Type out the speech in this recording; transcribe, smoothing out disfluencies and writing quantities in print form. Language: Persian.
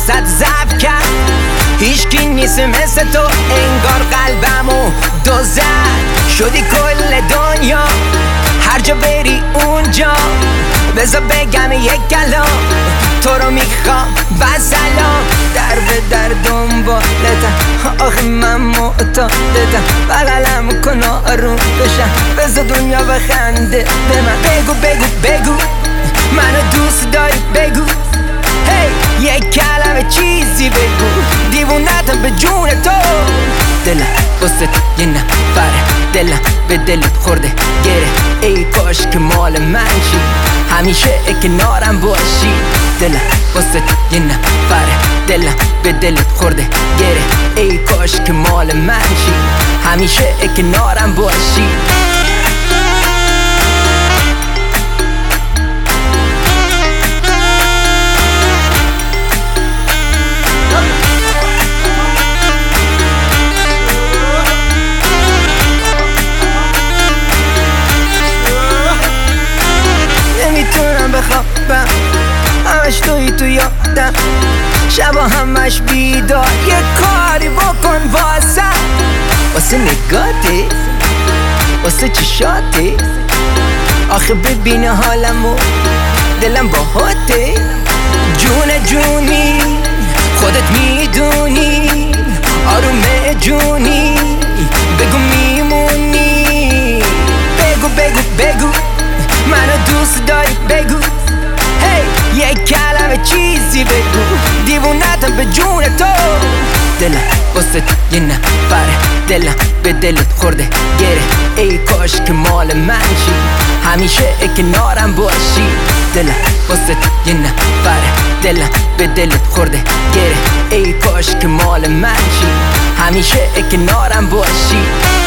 واسط ضعف کرد. هیچکی نیست مثل تو، انگار قلبمو دو زد. شدی کل دنیا، هر جا بری اونجا. بذار بگم یک کلام، تو رو میخوام و سلام. در به در دنبالتم، آخه من معتادتم. بغلم کن آروم بشم، بذار دنیا بخنده به من. بگو بگو بگو منو دوست داری بگو. هی یک کلمه چیزی بگو، دیوونتم به جون تو. دلم واسه یه نفره، دلم به دلت خورده گره. ای کاش که مال من شی، همیشه کنارم باشی. دلم واسه یه نفره، دلم به دلت خورده گره. ای کاش که مال من شی، همیشه کنارم باشی. نمیتونم بخوابم، همش توی تو یادم. شبا همش بیدار، یه کاری بکن واسه نگاهی، واسه چشاتی. آخه ببین حالمو، دلم باهاته. جون جونی خودت میدونی، آروم جونی بگو میمونی. بگو بگو بگو منو دوست داری بگو. هی یک کلمه چیزی بگو، دیوونتم به جون تو. دلم واسه یه نفره، دلم به دلت خورده گره. ای کاش که مال من شی، همیشه کنارم باشی. دلم واسه یه نفره، دلم به دلت خورده گره. ای کاش که مال من شی، همیشه کنارم باشی.